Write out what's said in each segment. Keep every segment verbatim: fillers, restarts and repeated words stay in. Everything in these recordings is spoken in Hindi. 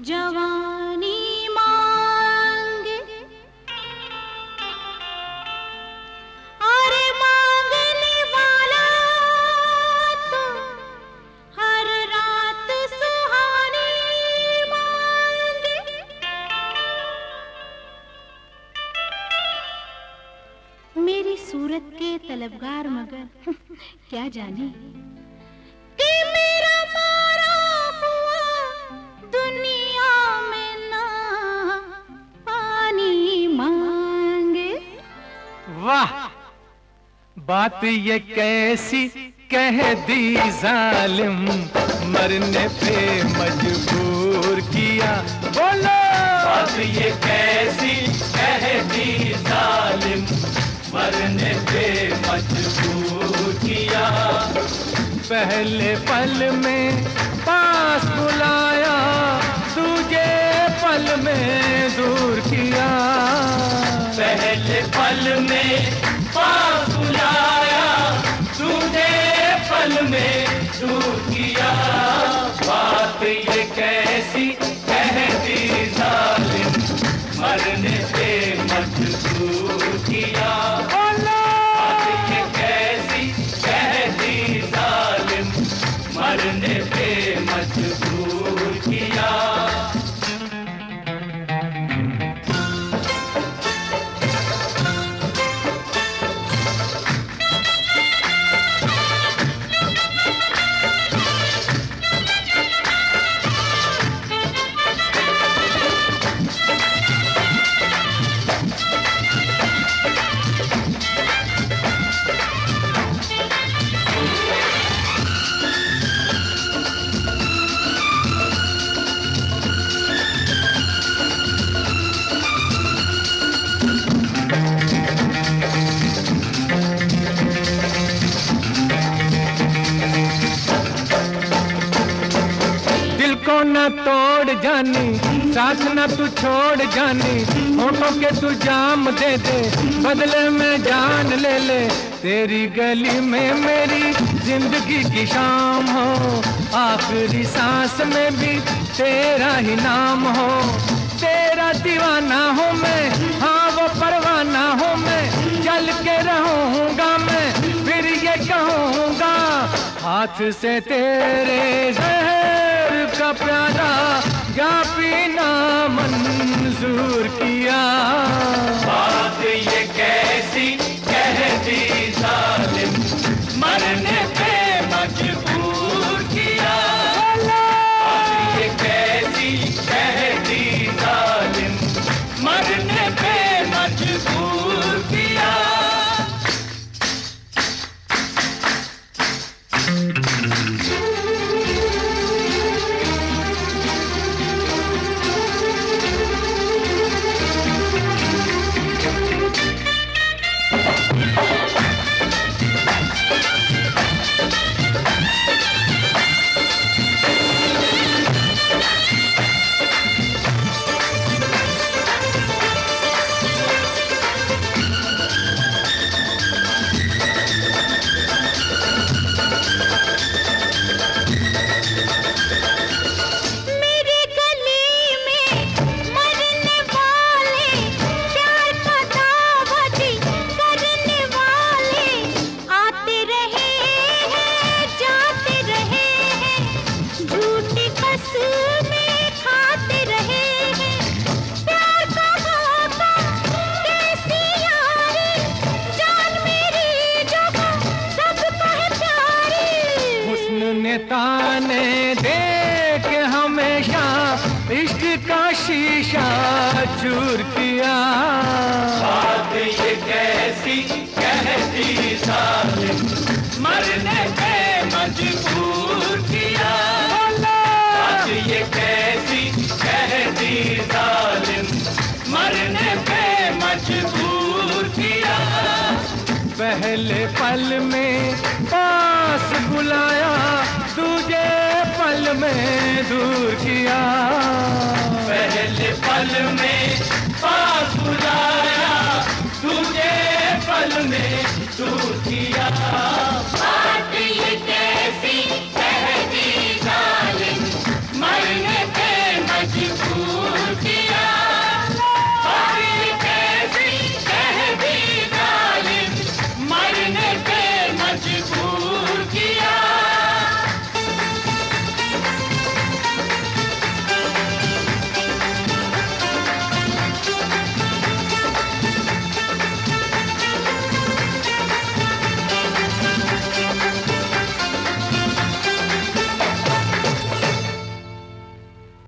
जवानी मांगे, अरे मांगने वाला तो हर रात सुहानी मांगे। मेरी सूरत के तलबगार मगर क्या जाने कि मेरा मारा हुआ दुनिया में ना पानी मांगे। वाह, बात ये कैसी कह दी जालिम, मरने पे मजबूर किया। बोलो, बात ये कैसी कह दी जालिम, मरने पे मजबूर किया। पहले पल में पास बुलाया, दूजे पल में दूर किया। पहले पल में पास बुलाया, दूजे पल में दूर किया। बात ये कैसी कह दी जालिम, मरने पे मजबूर किया। बात ये कैसी कह दी जालिम, मरने पे मजबूर किया। न तोड़ जानी, साथ न तू छोड़ जानी, होठों के तू जाम दे दे, बदले में जान ले ले। तेरी गली में मेरी जिंदगी की शाम हो, आखिरी सांस में भी तेरा ही नाम हो। तेरा दीवाना हूँ मैं, हाँ वो परवाना हूँ मैं, चल के रहूँगा मैं, फिर ये कहूँगा हाथ से तेरे जहर का प्याला या पीना मंजूर किया। बात ये कैसी कह दी जालिम, मरने पे मजबूर किया। बात ये कैसी कह दी जालिम, मरने पे मजबूर किया। ताने देख हमेशा इश्क का शीशा चूर किया। बात ये कैसी कह दी जालिम, मरने पे मजबूर किया। बात ये कैसी कह दी जालिम, मरने पे मजबूर किया। पहले पल में पास बुलाया, दूजे पल में दूर किया। पहले पल में पास बुलाया, दूजे पल में दूर किया। बात ये कैसी कह दी जालिम, मरने पे मजबूर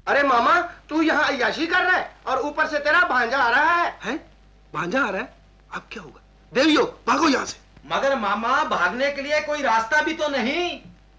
अरे मामा, तू यहाँ अय्याशी कर रहा है और ऊपर से तेरा भांजा आ रहा है। हैं? भांजा आ रहा है? अब क्या होगा? देवियो, भागो यहाँ से। मगर मामा, भागने के लिए कोई रास्ता भी तो नहीं।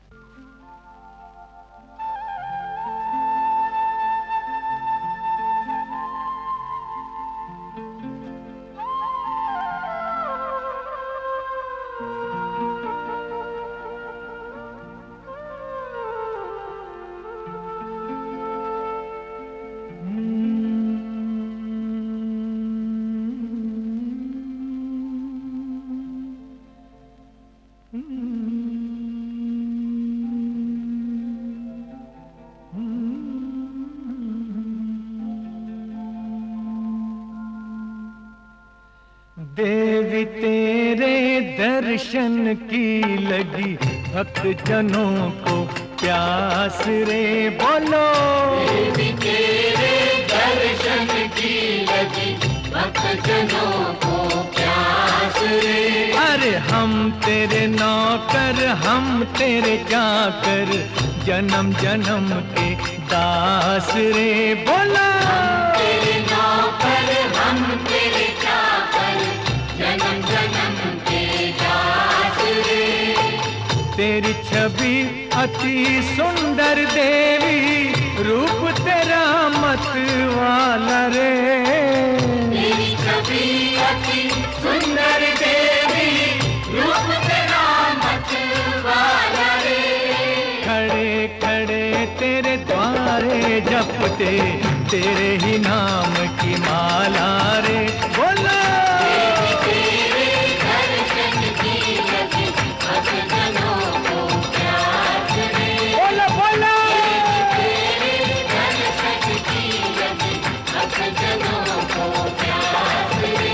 देवी तेरे दर्शन की लगी भक्त जनों को प्यास रे, बोलो। देवी तेरे दर्शन की लगी भक्त जनों को प्यास रे। अरे हम तेरे नौकर, हम तेरे चाकर, जन्म जन्म के दास रे, बोलो। तेरे नौकर, हम तेरे चाकर, जन्म जन्म के दास रे। तेरी छवि अति सुंदर देवी, रूप तेरा मत वाला रे। तेरी छवि अति सुंदर देवी, रूप तेरा मत वाला रे। खड़े खड़े तेरे द्वारे जपते, तेरे ही नाम की माला रे, बोलो। तेरे दर्शन की लगी भक्त जनों को प्यास रे। बोलो बोलो। तेरे दर्शन की लगी भक्त जनों को प्यास रे।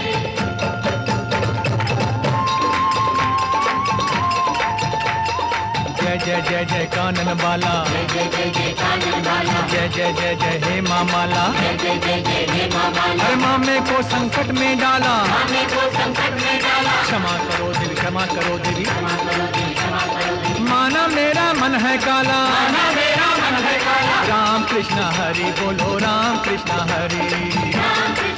जय जय जय जय कानन बाला, जय जय जय जय कानन बाला, जय जय जय जय हे माँ माला। जय जय जय जय हे माँ माला। हर मामे को संकट में डाला, मामे को संकट में डाला। क्षमा करो देवी, क्षमा करो देवी, क्षमा करो देवी, क्षमा करो देवी। माना मेरा मन है काला, माना मेरा मन है काला। राम कृष्ण हरि बोलो, राम कृष्ण हरि। राम